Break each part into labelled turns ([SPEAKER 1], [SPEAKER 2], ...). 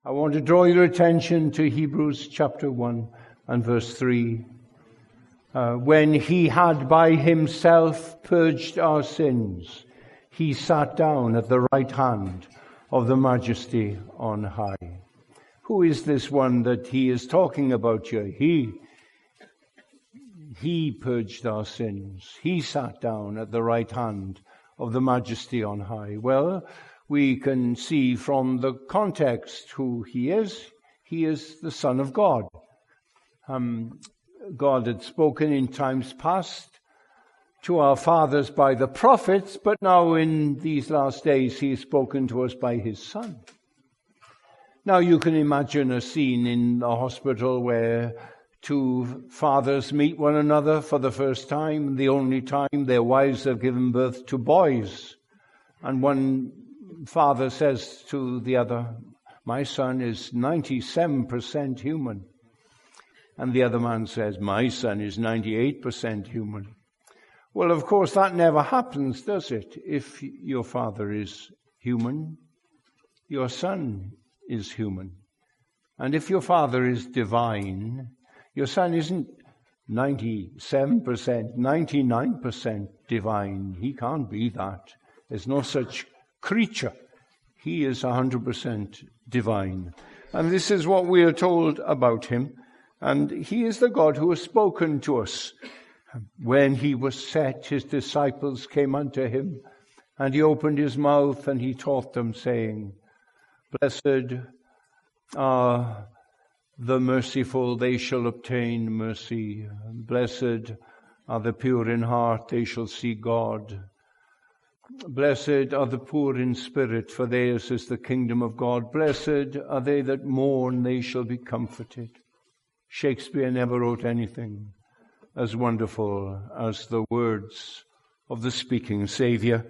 [SPEAKER 1] I want to draw your attention to Hebrews chapter 1 and verse 3. When he had by himself purged our sins, he sat down at the right hand of the Majesty on high. Who is this one that he is talking about here? He purged our sins. He sat down at the right hand of the Majesty on high. Well, we can see from the context who he is. He is the Son of God. God had spoken in times past to our fathers by the prophets, but now in these last days he has spoken to us by his Son. Now you can imagine a scene in the hospital where two fathers meet one another for the first time, the only time their wives have given birth to boys. And one father says to the other, "My son is 97% human." And the other man says, "My son is 98% human." Well, of course, that never happens, does it? If your father is human, your son is human. And if your father is divine, your son isn't 97%, 99% divine. He can't be that. There's no such creature. He is 100% divine. And this is what we are told about him. And he is the God who has spoken to us. When he was set, his disciples came unto him, and he opened his mouth and he taught them, saying, "Blessed are the merciful, they shall obtain mercy. Blessed are the pure in heart, they shall see God. Blessed are the poor in spirit, for theirs is the kingdom of God. Blessed are they that mourn, they shall be comforted." Shakespeare never wrote anything as wonderful as the words of the speaking Savior.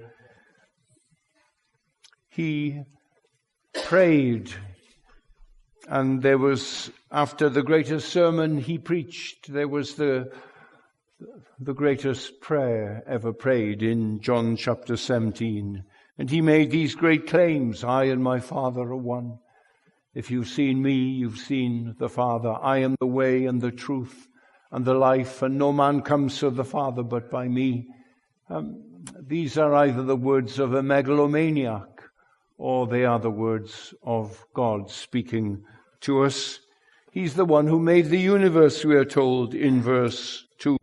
[SPEAKER 1] He prayed, and there was, after the greatest sermon he preached, there was the greatest prayer ever prayed in John chapter 17. And he made these great claims: "I and my Father are one. If you've seen me, you've seen the Father. I am the way and the truth and the life, and no man comes to the Father but by me." These are either the words of a megalomaniac, or they are the words of God speaking to us. He's the one who made the universe, we are told in verse 2.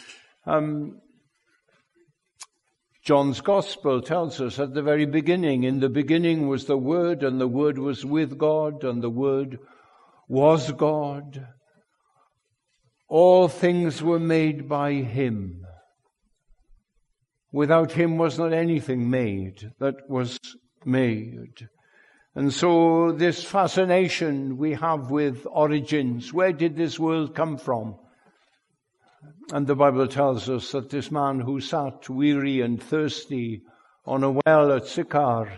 [SPEAKER 1] John's Gospel tells us at the very beginning, "In the beginning was the Word, and the Word was with God, and the Word was God. All things were made by him. Without him was not anything made that was made." And so this fascination we have with origins. Where did this world come from? And the Bible tells us that this man who sat weary and thirsty on a well at Sychar,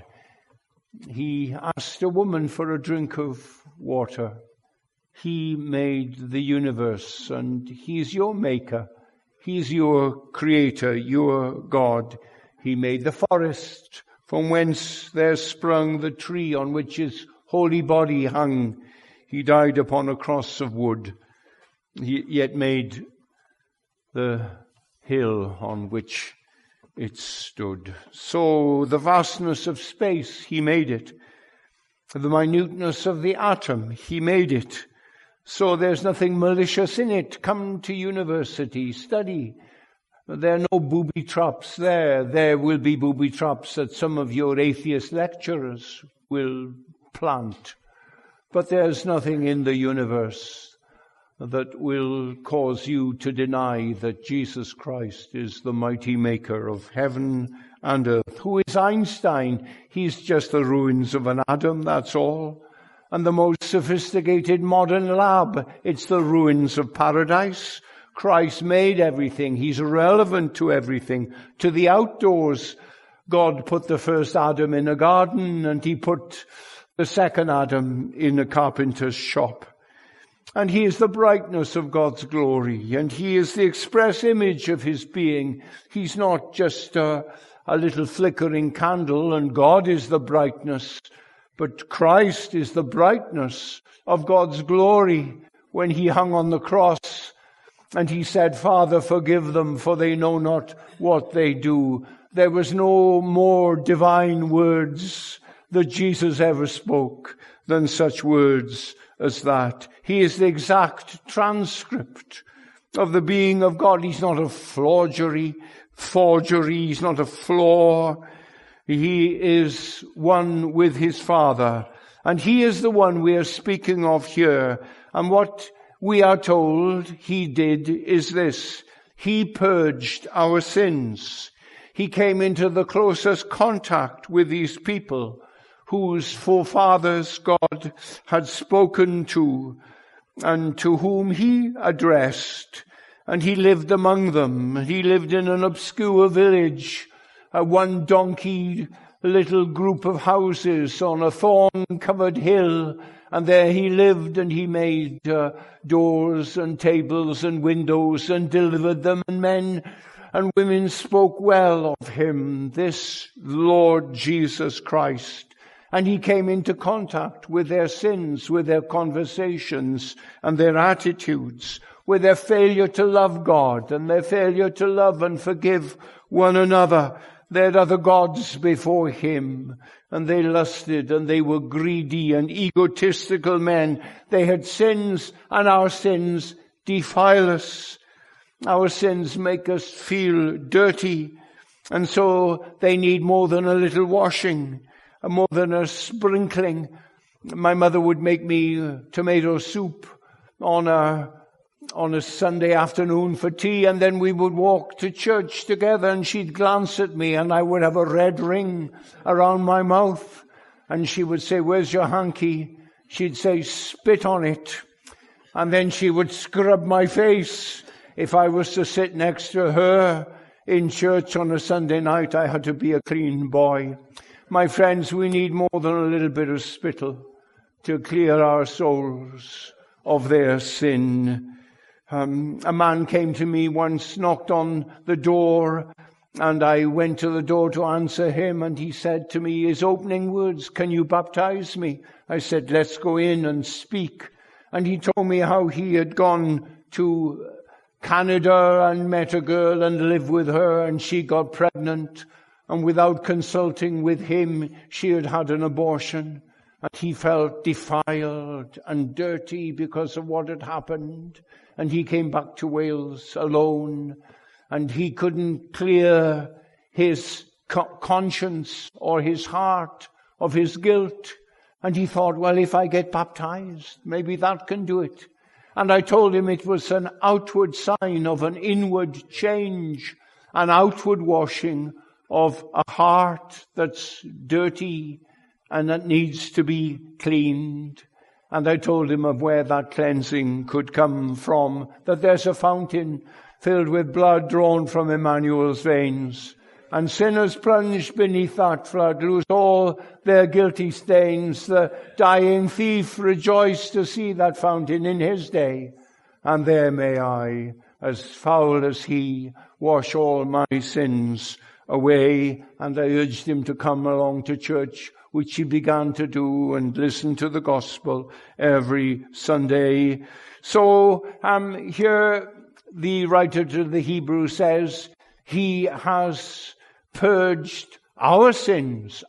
[SPEAKER 1] he asked a woman for a drink of water. He made the universe, and he's your maker. He's your creator, your God. He made the forest, from whence there sprung the tree on which his holy body hung. He died upon a cross of wood. He yet made the hill on which it stood. So the vastness of space, he made it. The minuteness of the atom, he made it. So there's nothing malicious in it. Come to university, study. There are no booby traps there. There will be booby traps that some of your atheist lecturers will plant. But there's nothing in the universe that will cause you to deny that Jesus Christ is the mighty maker of heaven and earth. Who is Einstein? He's just the ruins of an atom, that's all. And the most sophisticated modern lab, it's the ruins of paradise. Christ made everything. He's relevant to everything. To the outdoors, God put the first Adam in a garden, and he put the second Adam in a carpenter's shop. And he is the brightness of God's glory, and he is the express image of his being. He's not just a little flickering candle, and God is the brightness, But Christ is the brightness of God's glory when he hung on the cross and he said, Father, forgive them, for they know not what they do. There was no more divine words that Jesus ever spoke than such words as that. He is the exact transcript of the being of God. He's not a forgery. He's not a flaw. He is one with his Father. And he is the one we are speaking of here. And what we are told he did is this. He purged our sins. He came into the closest contact with these people whose forefathers God had spoken to and to whom he addressed. And he lived among them. He lived in an obscure village, a one-donkey little group of houses on a thorn-covered hill. And there he lived, and he made doors and tables and windows and delivered them, and men and women spoke well of him, this Lord Jesus Christ. And he came into contact with their sins, with their conversations and their attitudes, with their failure to love God and their failure to love and forgive one another. They had other gods before him, and they lusted, and they were greedy and egotistical men. They had sins, and our sins defile us. Our sins make us feel dirty, and so they need more than a little washing, more than a sprinkling. My mother would make me tomato soup on a Sunday afternoon for tea, and then we would walk to church together, and she'd glance at me, and I would have a red ring around my mouth, and she would say, "Where's your hanky?" She'd say, "Spit on it." And then she would scrub my face. If I was to sit next to her in church on a Sunday night, I had to be a clean boy. My friends, we need more than a little bit of spittle to clear our souls of their sin. A man came to me once, knocked on the door, and I went to the door to answer him, and he said to me, his opening words, "Can you baptize me?" I said, "Let's go in and speak." And he told me how he had gone to Canada and met a girl and lived with her, and she got pregnant, and without consulting with him, she had had an abortion. And he felt defiled and dirty because of what had happened. And he came back to Wales alone, and he couldn't clear his conscience or his heart of his guilt. And he thought, well, if I get baptized, maybe that can do it. And I told him it was an outward sign of an inward change, an outward washing of a heart that's dirty and that needs to be cleaned. And I told him of where that cleansing could come from, that there's a fountain filled with blood drawn from Emmanuel's veins. And sinners plunged beneath that flood lose all their guilty stains. The dying thief rejoiced to see that fountain in his day. And there may I, as foul as he, wash all my sins away. And I urged him to come along to church, which he began to do, and listen to the gospel every Sunday. So here the writer to the Hebrews says, he has purged our sins.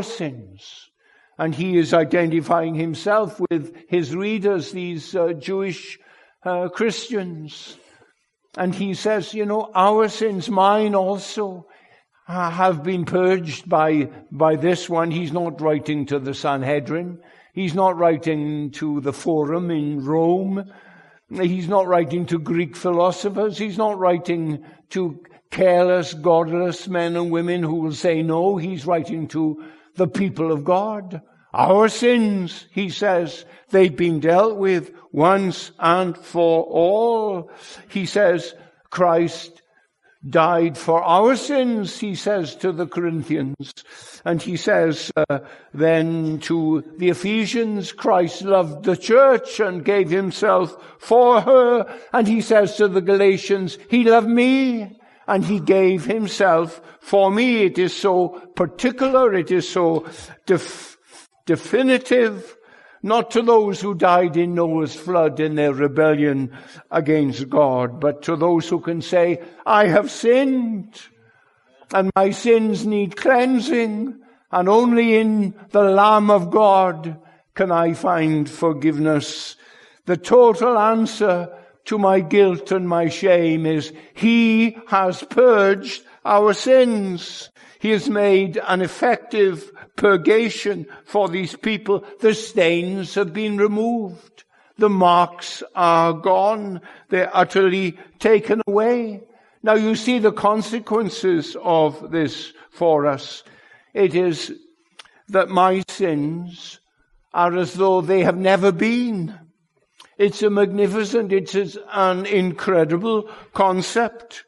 [SPEAKER 1] And he is identifying himself with his readers, these Jewish Christians. And he says, our sins, mine also, have been purged by this one. He's not writing to the Sanhedrin. He's not writing to the Forum in Rome. He's not writing to Greek philosophers. He's not writing to careless, godless men and women who will say no. He's writing to the people of God. Our sins, he says, they've been dealt with once and for all. He says, Christ died for our sins, he says to the Corinthians. And he says then to the Ephesians, Christ loved the church and gave himself for her. And he says to the Galatians, he loved me and he gave himself for me. It is so particular, it is so definitive, not to those who died in Noah's flood in their rebellion against God, but to those who can say, I have sinned, and my sins need cleansing, and only in the Lamb of God can I find forgiveness. The total answer to my guilt and my shame is He has purged our sins. He has made an effective purgation for these people. The stains have been removed. The marks are gone. They're utterly taken away. Now you see the consequences of this for us. It is that my sins are as though they have never been. It's a magnificent, it's an incredible concept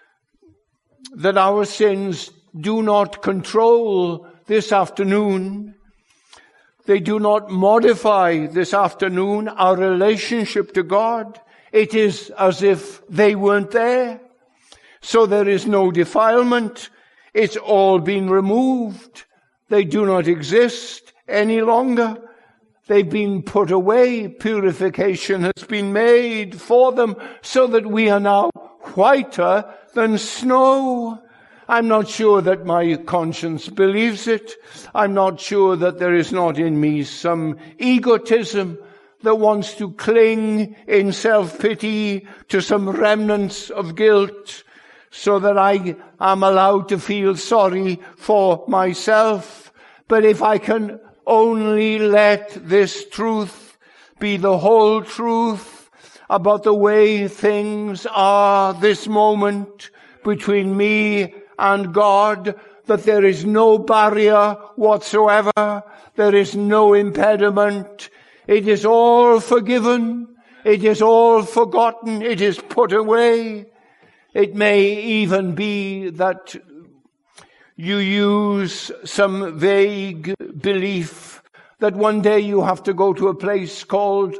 [SPEAKER 1] that our sins do not control this afternoon. They do not modify this afternoon our relationship to God. It is as if they weren't there. So there is no defilement. It's all been removed. They do not exist any longer. They've been put away. Purification has been made for them so that we are now whiter than snow. I'm not sure that my conscience believes it. I'm not sure that there is not in me some egotism that wants to cling in self-pity to some remnants of guilt so that I am allowed to feel sorry for myself. But if I can only let this truth be the whole truth about the way things are this moment between me and God, that there is no barrier whatsoever, there is no impediment, it is all forgiven, it is all forgotten, it is put away. It may even be that you use some vague belief that one day you have to go to a place called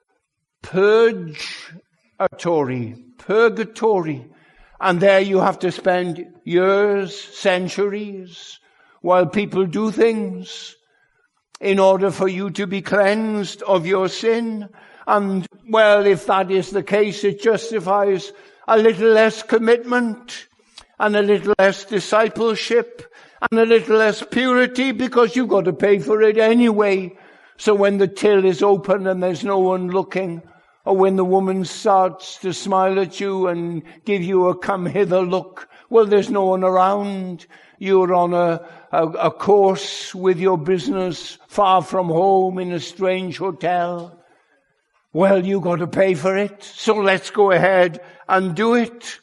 [SPEAKER 1] purgatory, and there you have to spend years, centuries, while people do things in order for you to be cleansed of your sin. And, well, if that is the case, it justifies a little less commitment and a little less discipleship and a little less purity, because you've got to pay for it anyway. So when the till is open and there's no one looking, or when the woman starts to smile at you and give you a come hither look, well, there's no one around. You're on a course with your business far from home in a strange hotel. Well, you got to pay for it, so let's go ahead and do it.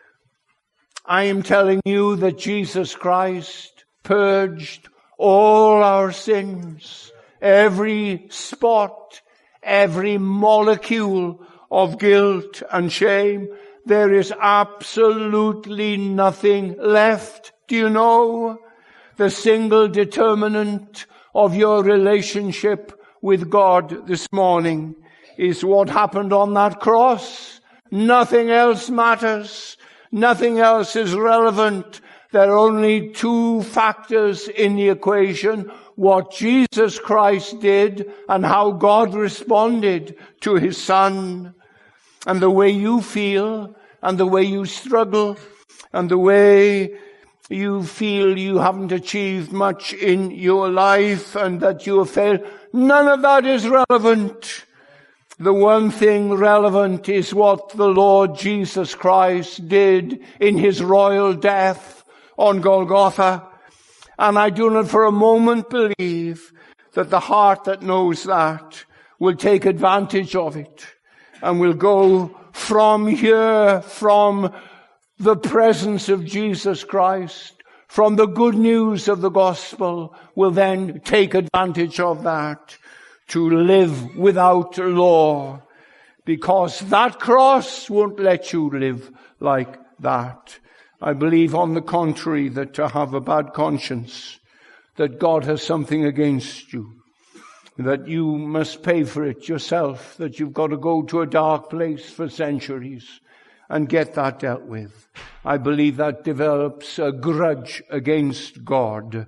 [SPEAKER 1] I am telling you that Jesus Christ purged all our sins, every spot, every molecule of guilt and shame. There is absolutely nothing left. Do you know? The single determinant of your relationship with God this morning is what happened on that cross. Nothing else matters. Nothing else is relevant. There are only two factors in the equation: what Jesus Christ did and how God responded to His Son. And the way you feel, and the way you struggle, and the way you feel you haven't achieved much in your life and that you have failed, none of that is relevant. The one thing relevant is what the Lord Jesus Christ did in His royal death on Golgotha. And I do not for a moment believe that the heart that knows that will take advantage of it and will go from here, from the presence of Jesus Christ, from the good news of the gospel, will then take advantage of that to live without law, because that cross won't let you live like that. I believe, on the contrary, that to have a bad conscience, that God has something against you, that you must pay for it yourself, that you've got to go to a dark place for centuries and get that dealt with. I believe that develops a grudge against God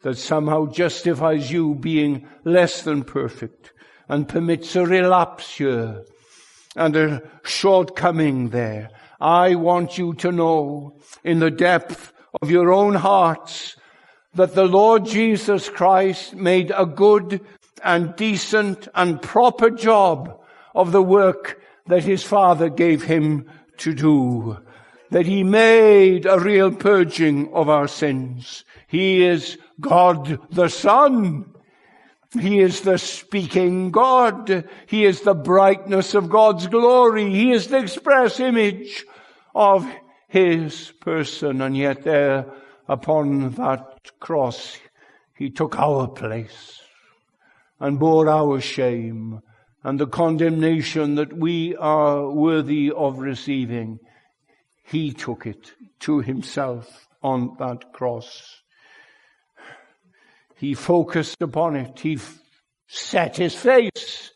[SPEAKER 1] that somehow justifies you being less than perfect and permits a relapse here and a shortcoming there. I want you to know in the depth of your own hearts that the Lord Jesus Christ made a good and decent and proper job of the work that his Father gave him to do. That he made a real purging of our sins. He is God the Son. He is the speaking God. He is the brightness of God's glory. He is the express image of his person. And yet there upon that cross, he took our place and bore our shame and the condemnation that we are worthy of receiving. He took it to himself on that cross. He focused upon it. He set his face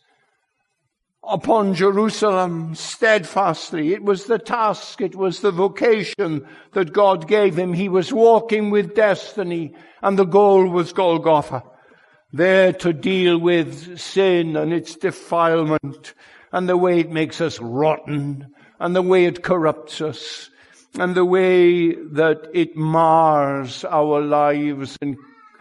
[SPEAKER 1] upon Jerusalem steadfastly. It was the task, it was the vocation that God gave him. He was walking with destiny, and the goal was Golgotha, there to deal with sin and its defilement, and the way it makes us rotten, and the way it corrupts us, and the way that it mars our lives and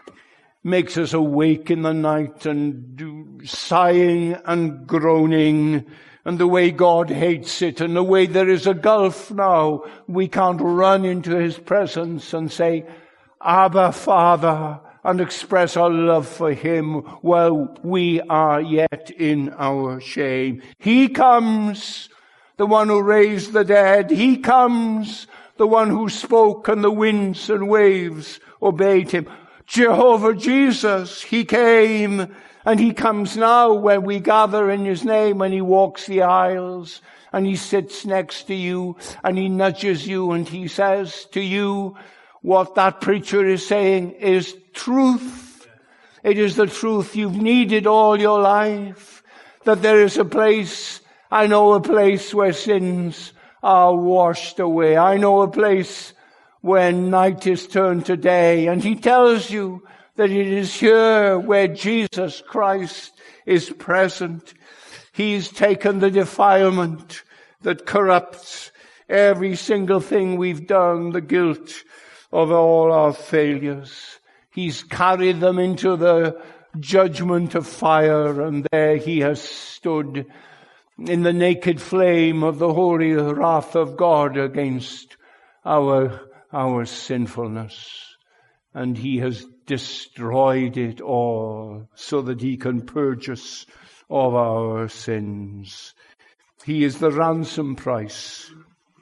[SPEAKER 1] makes us awake in the night and sighing and groaning, and the way God hates it, and the way there is a gulf now. We can't run into his presence and say, Abba, Father, and express our love for him while we are yet in our shame. He comes, the one who raised the dead. He comes, the one who spoke and the winds and waves obeyed him. Jehovah Jesus, he came, and he comes now when we gather in his name, and he walks the aisles, and he sits next to you, and he nudges you, and he says to you, what that preacher is saying is truth. It is the truth you've needed all your life, that there is a place, I know a place where sins are washed away. I know a place when night is turned to day, and he tells you that it is here where Jesus Christ is present. He's taken the defilement that corrupts every single thing we've done, the guilt of all our failures. He's carried them into the judgment of fire, and there he has stood in the naked flame of the holy wrath of God against our sinfulness, and he has destroyed it all so that he can purge us of our sins. He is the ransom price.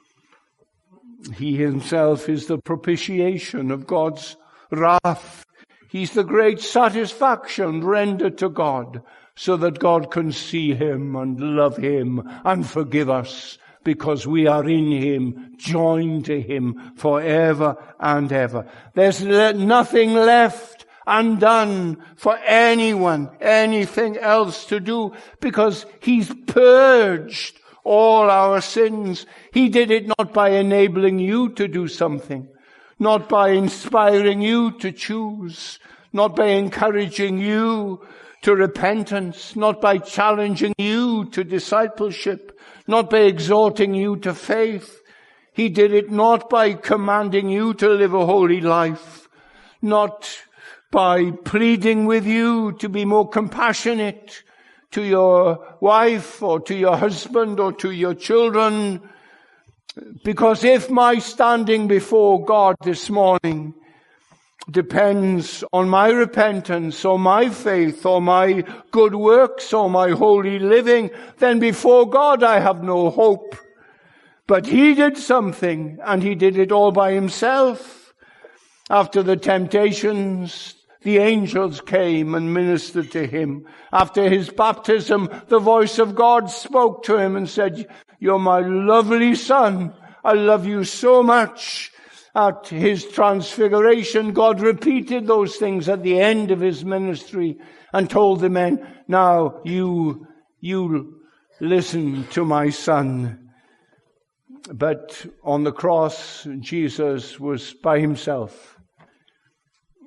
[SPEAKER 1] He himself is the propitiation of God's wrath. He's the great satisfaction rendered to God so that God can see him and love him and forgive us, because we are in him, joined to him forever and ever. There's nothing left undone for anyone, anything else to do, because he's purged all our sins. He did it not by enabling you to do something, not by inspiring you to choose, not by encouraging you to repentance, not by challenging you to discipleship, not by exhorting you to faith. He did it not by commanding you to live a holy life, not by pleading with you to be more compassionate to your wife or to your husband or to your children. Because if my standing before God this morning depends on my repentance or my faith or my good works or my holy living, then before God I have no hope. But he did something, and he did it all by himself. After the temptations, the angels came and ministered to him. After his baptism, the voice of God spoke to him and said, "You're my lovely son. I love you so much." At his transfiguration, God repeated those things at the end of his ministry and told the men, "Now you listen to my son." But on the cross, Jesus was by himself.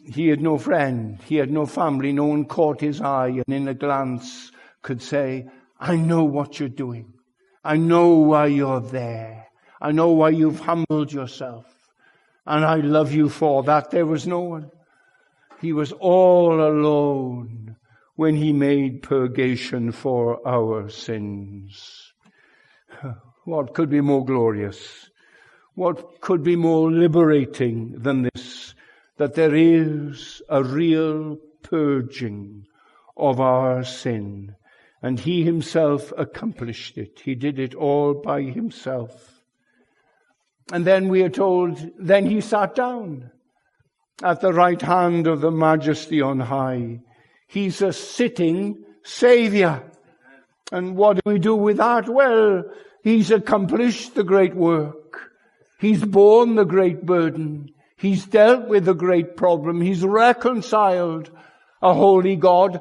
[SPEAKER 1] He had no friend. He had no family. No one caught his eye and in a glance could say, I know what you're doing. I know why you're there. I know why you've humbled yourself. And I love you for that. There was no one. He was all alone when he made purgation for our sins. What could be more glorious? What could be more liberating than this? That there is a real purging of our sin. And he himself accomplished it. He did it all by himself. And then we are told, then he sat down at the right hand of the Majesty on high. He's a sitting Savior. And what do we do with that? Well, he's accomplished the great work. He's borne the great burden. He's dealt with the great problem. He's reconciled a holy God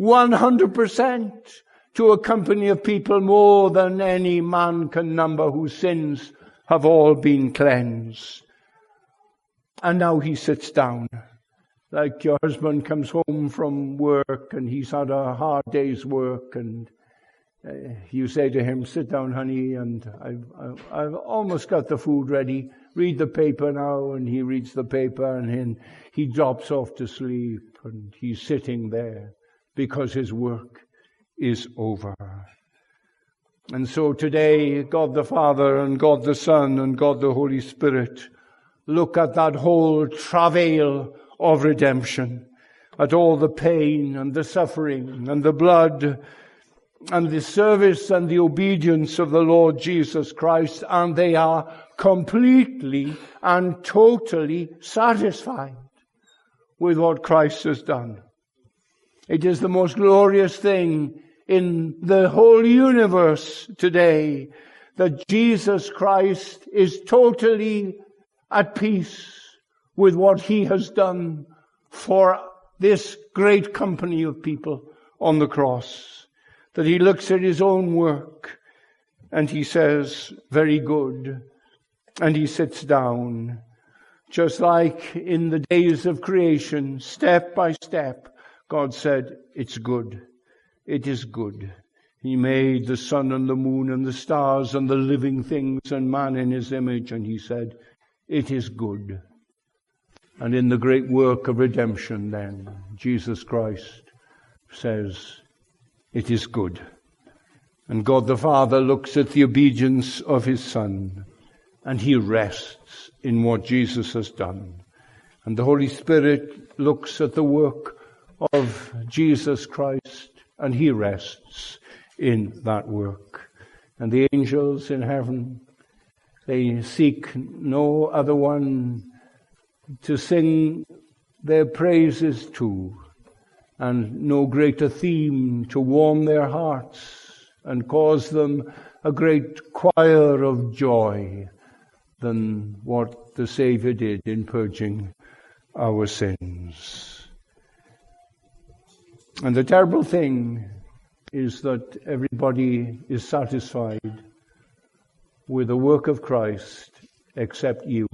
[SPEAKER 1] 100% to a company of people more than any man can number, whose sins have all been cleansed. And now he sits down. Like your husband comes home from work and he's had a hard day's work, and you say to him, sit down, honey, and I've almost got the food ready. Read the paper now. And he reads the paper and then he drops off to sleep, and he's sitting there because his work is over. And so today, God the Father and God the Son and God the Holy Spirit look at that whole travail of redemption, at all the pain and the suffering and the blood and the service and the obedience of the Lord Jesus Christ, and they are completely and totally satisfied with what Christ has done. It is the most glorious thing in the whole universe today that Jesus Christ is totally at peace with what he has done for this great company of people on the cross. That he looks at his own work and he says, very good. And he sits down, just like in the days of creation, step by step. God said, it's good. It is good. He made the sun and the moon and the stars and the living things and man in his image. And he said, it is good. And in the great work of redemption then, Jesus Christ says, it is good. And God the Father looks at the obedience of his Son, and he rests in what Jesus has done. And the Holy Spirit looks at the work of Jesus Christ, and he rests in that work. And the angels in heaven, they seek no other one to sing their praises to, and no greater theme to warm their hearts and cause them a great choir of joy than what the Savior did in purging our sins. And the terrible thing is that everybody is satisfied with the work of Christ except you.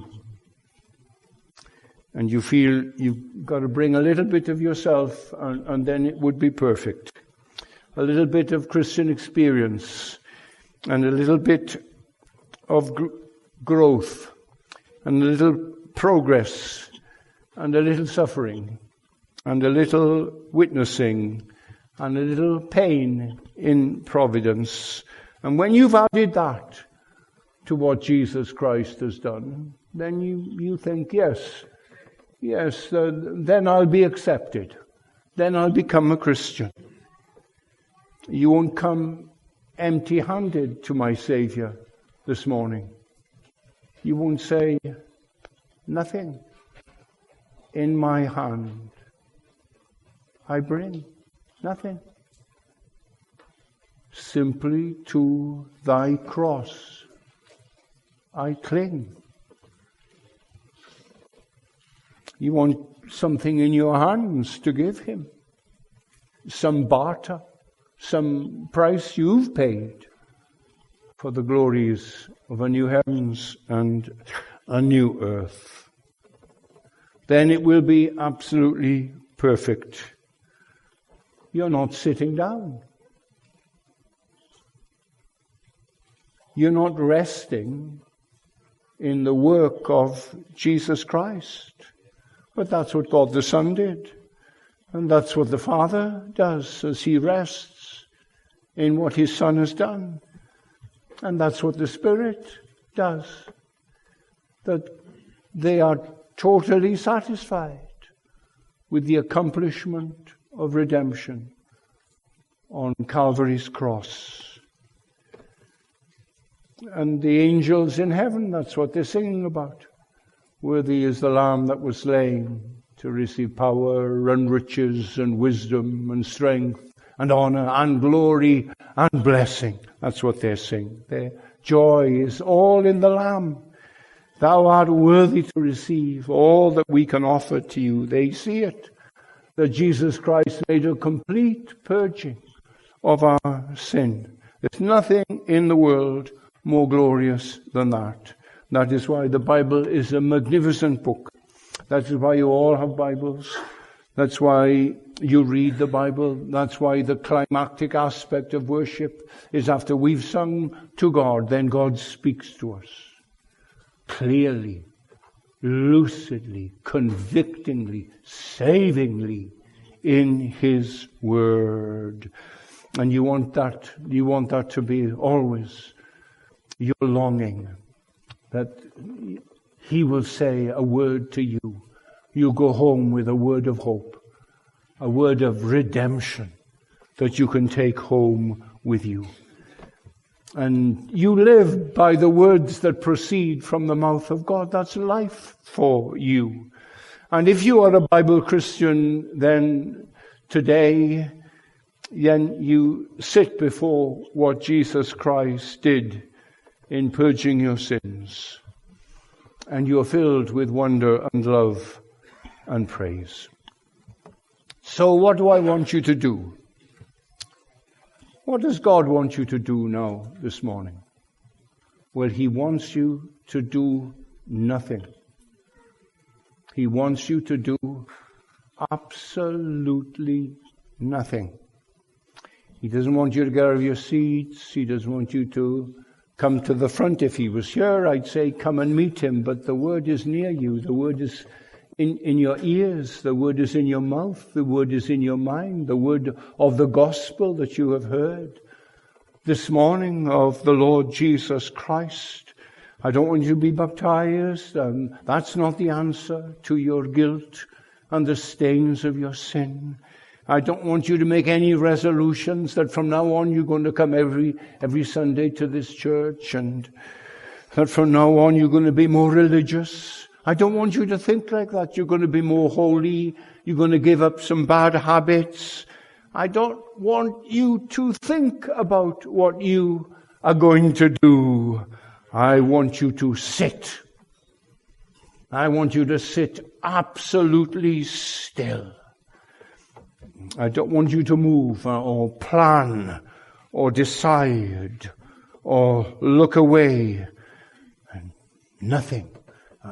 [SPEAKER 1] And you feel you've got to bring a little bit of yourself, and then it would be perfect. A little bit of Christian experience, and a little bit of growth, and a little progress, and a little suffering, and a little witnessing, and a little pain in providence. And when you've added that to what Jesus Christ has done, then you think, yes, then I'll be accepted. Then I'll become a Christian. You won't come empty-handed to my Savior this morning. You won't say, nothing in my hand I bring, nothing. Simply to thy cross I cling. You want something in your hands to give him. Some barter, some price you've paid for the glories of a new heavens and a new earth. then it will be absolutely perfect. You're not sitting down. You're not resting in the work of Jesus Christ. But that's what God the Son did. And that's what the Father does as he rests in what his Son has done. And that's what the Spirit does. That they are totally satisfied with the accomplishment of redemption on Calvary's cross. And the angels in heaven, that's what they're singing about. Worthy is the Lamb that was slain to receive power and riches and wisdom and strength and honor and glory and blessing. That's what they're singing. Their joy is all in the Lamb. Thou art worthy to receive all that we can offer to you. They see it, that Jesus Christ made a complete purging of our sin. There's nothing in the world more glorious than that. That is why the Bible is a magnificent book. That is why you all have Bibles. That's why you read the Bible. That's why the climactic aspect of worship is after we've sung to God, then God speaks to us. Clearly, lucidly, convictingly, savingly in his word. And you want that to be always your longing, that he will say a word to you. You go home with a word of hope, a word of redemption that you can take home with you. And you live by the words that proceed from the mouth of God. That's life for you. And if you are a Bible Christian, then today, then you sit before what Jesus Christ did in purging your sins. And you are filled with wonder and love and praise. So what do I want you to do? What does God want you to do now, this morning? Well, he wants you to do nothing. He wants you to do absolutely nothing. He doesn't want you to get out of your seats. He doesn't want you to come to the front. If he was here, I'd say come and meet him. But the word is near you. The word is in your ears. The word is in your mouth. The word is in your mind. The word of the gospel that you have heard this morning of the Lord Jesus Christ. I don't want you to be baptized. That's not the answer to your guilt and the stains of your sin. I don't want you to make any resolutions that from now on you're going to come every Sunday to this church, and that from now on you're going to be more religious. I don't want you to think like that. You're going to be more holy. You're going to give up some bad habits. I don't want you to think about what you are going to do. I want you to sit. I want you to sit absolutely still. I don't want you to move or plan or decide or look away. Nothing.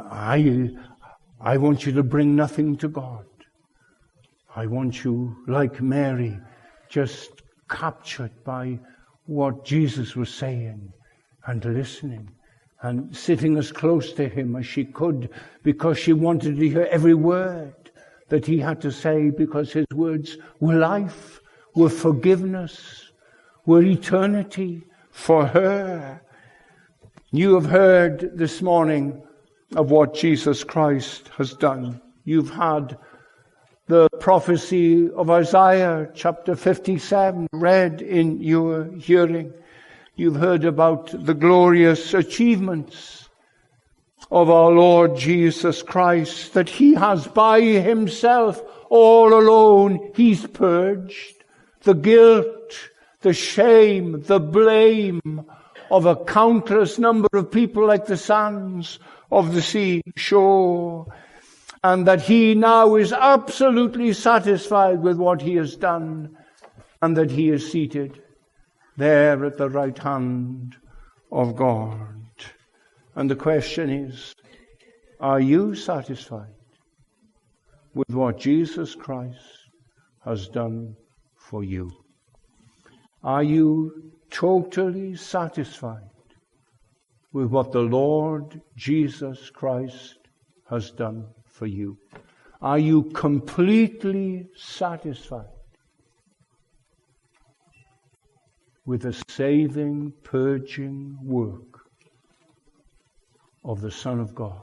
[SPEAKER 1] I want you to bring nothing to God. I want you, like Mary, just captured by what Jesus was saying and listening and sitting as close to him as she could, because she wanted to hear every word that he had to say, because his words were life, were forgiveness, were eternity for her. You have heard this morning of what Jesus Christ has done. You've had the prophecy of Isaiah chapter 57 read in your hearing. You've heard about the glorious achievements of our Lord Jesus Christ, that he has by himself, all alone, he's purged the guilt, the shame, the blame of a countless number of people like the sands of the sea shore, and that he now is absolutely satisfied with what he has done, and that he is seated there at the right hand of God. And the question is, are you satisfied? with what Jesus Christ has done for you? Are you totally satisfied with what the Lord Jesus Christ has done for you? Are you completely satisfied with the saving, purging work of the Son of God?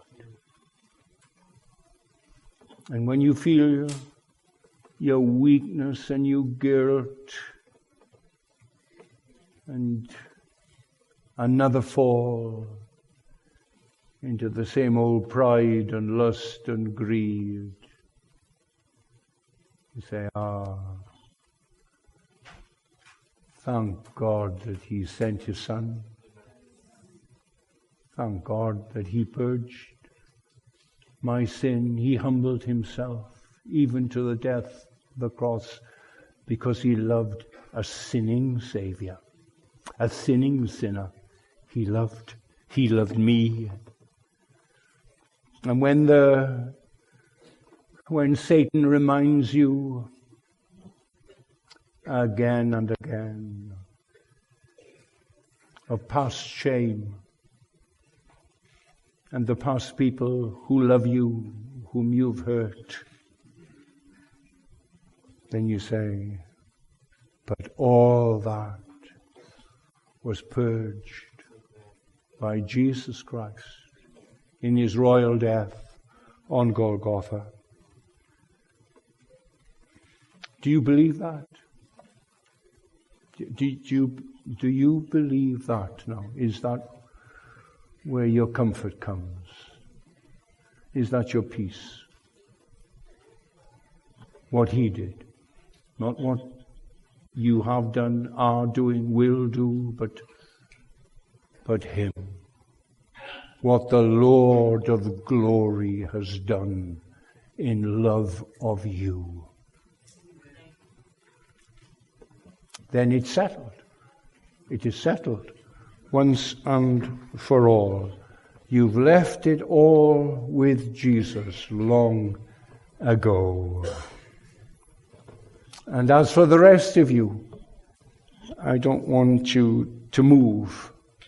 [SPEAKER 1] And when you feel your weakness and your guilt and another fall into the same old pride and lust and greed, you say, thank God that He sent His Son. Thank God that He purged my sin. He humbled Himself even to the death of the cross because He loved a sinning Savior, a sinning sinner. He loved me. And when Satan reminds you again and again of past shame and the past people who love you, whom you've hurt, then you say, but all that was purged by Jesus Christ in His royal death on Golgotha. Do you believe that? Do you believe that now? Is that where your comfort comes? Is that your peace? What He did. Not what you have done, are doing, will do, but Him. What the Lord of glory has done in love of you. Then it's settled. It is settled once and for all. You've left it all with Jesus long ago. And as for the rest of you, I don't want you to move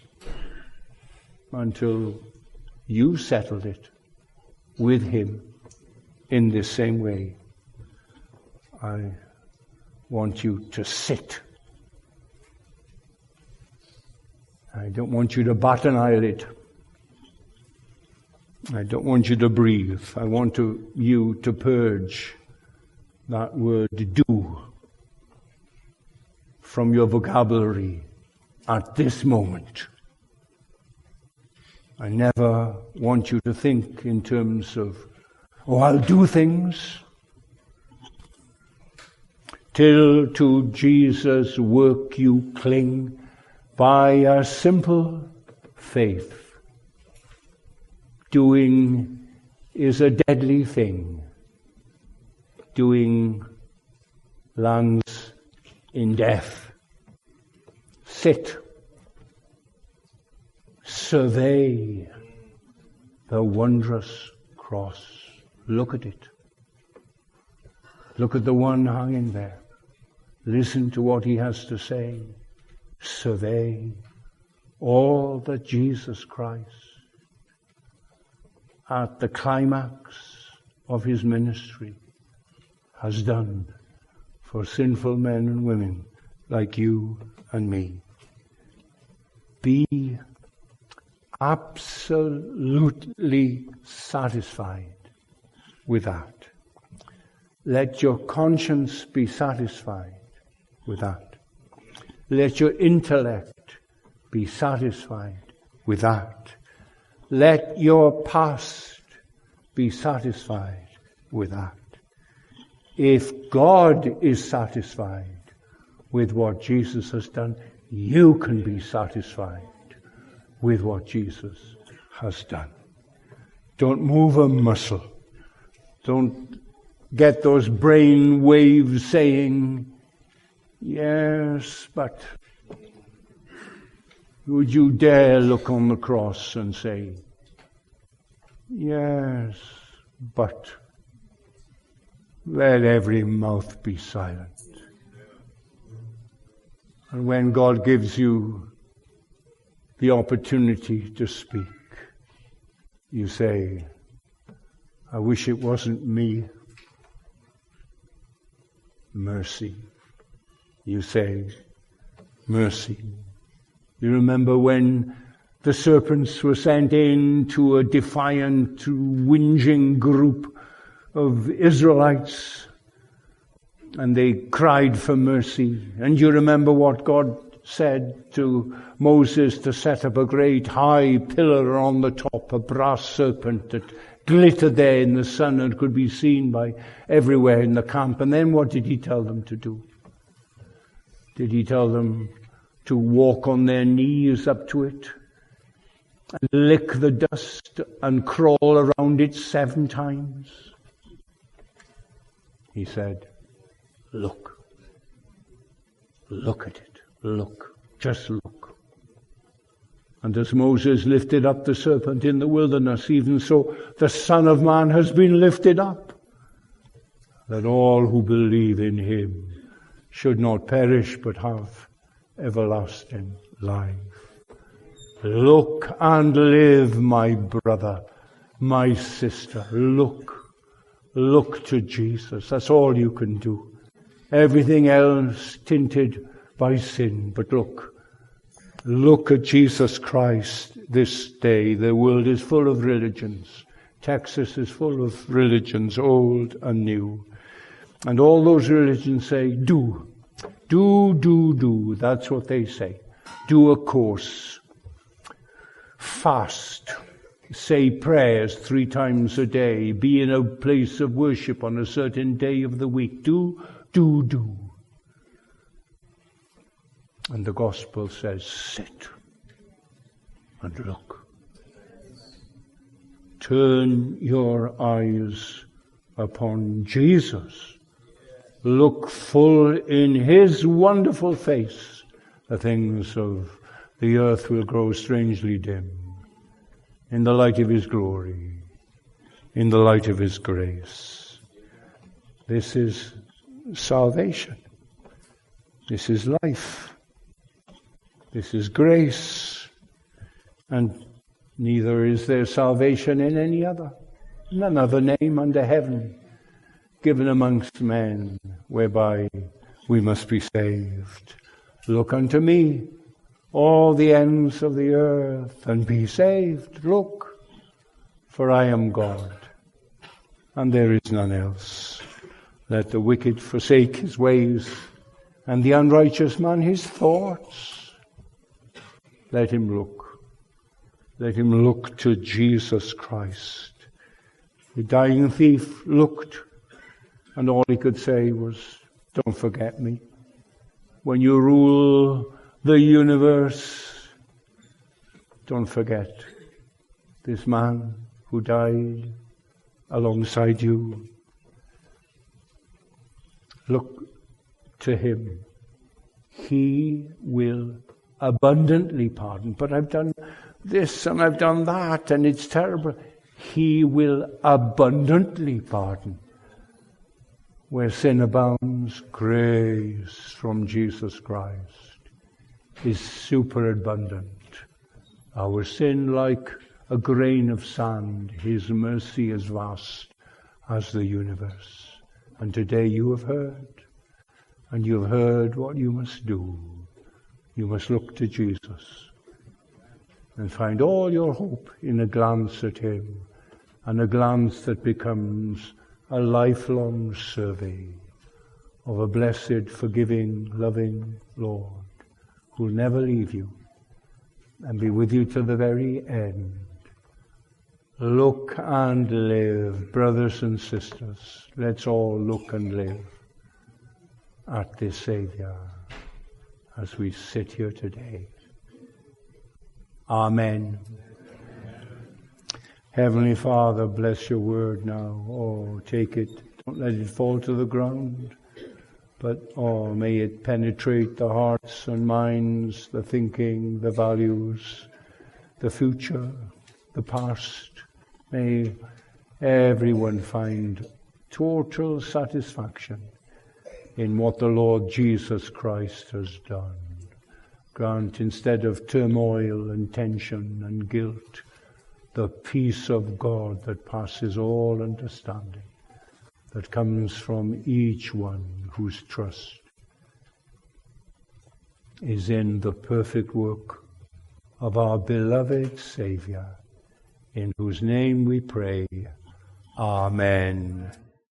[SPEAKER 1] until you settled it with Him in this same way. I want you to sit. I don't want you to bat an eyelid. I don't want you to breathe. I want you to purge that word do from your vocabulary at this moment. I never want you to think in terms of, I'll do things, till to Jesus' work you cling by a simple faith. Doing is a deadly thing. Doing lands in death. Sit. Survey the wondrous cross. Look at it. Look at the one hanging there. Listen to what He has to say. Survey all that Jesus Christ, at the climax of His ministry, has done for sinful men and women like you and me. Be absolutely satisfied with that. Let your conscience be satisfied with that. Let your intellect be satisfied with that. Let your past be satisfied with that. If God is satisfied with what Jesus has done, you can be satisfied with what Jesus has done. Don't move a muscle. Don't get those brain waves saying, yes, but would you dare look on the cross and say, yes, but let every mouth be silent. And when God gives you the opportunity to speak, you say, I wish it wasn't me. Mercy. You say, mercy. You remember when the serpents were sent in to a defiant, whinging group of Israelites, and they cried for mercy. And you remember what God said to Moses to set up a great high pillar on the top, a brass serpent that glittered there in the sun and could be seen by everywhere in the camp. And then what did he tell them to do? Did he tell them to walk on their knees up to it and lick the dust and crawl around it 7 times? He said, look. Look at it. Look. Just look. And as Moses lifted up the serpent in the wilderness, even so the Son of Man has been lifted up, that all who believe in him should not perish but have everlasting life. Look and live, my brother, my sister. Look. Look to Jesus. That's all you can do. Everything else tinted by sin. But look. Look at Jesus Christ this day. The world is full of religions. Texas is full of religions, old and new. And all those religions say, do. Do. That's what they say. Do a course. Fast. Say prayers 3 times a day. Be in a place of worship on a certain day of the week. Do. And the gospel says, sit and look. Turn your eyes upon Jesus. Look full in his wonderful face. The things of the earth will grow strangely dim in the light of his glory, in the light of his grace. This is salvation. This is life. This is grace. And neither is there salvation in any other. None other name under heaven given amongst men whereby we must be saved. Look unto me, all the ends of the earth, and be saved. Look, for I am God, and there is none else. Let the wicked forsake his ways, and the unrighteous man his thoughts. Let him look. Let him look to Jesus Christ. The dying thief looked, and all he could say was, don't forget me. When you rule the universe, don't forget this man who died alongside you. Look to him. He will abundantly pardon. But I've done this and I've done that and it's terrible. He will abundantly pardon. Where sin abounds, grace from Jesus Christ is superabundant. Our sin like a grain of sand, his mercy is vast as the universe. And today you have heard, and you have heard what you must do. You must look to Jesus and find all your hope in a glance at him, and a glance that becomes a lifelong survey of a blessed, forgiving, loving Lord who will never leave you and be with you to the very end. Look and live, brothers and sisters. Let's all look and live at this Savior as we sit here today. Amen. Heavenly Father, bless your word now. Oh, take it. Don't let it fall to the ground. But, oh, may it penetrate the hearts and minds, the thinking, the values, the future, the past. May everyone find total satisfaction in what the Lord Jesus Christ has done. Grant, instead of turmoil and tension and guilt, the peace of God that passes all understanding, that comes from each one whose trust is in the perfect work of our beloved Saviour, in whose name we pray. Amen.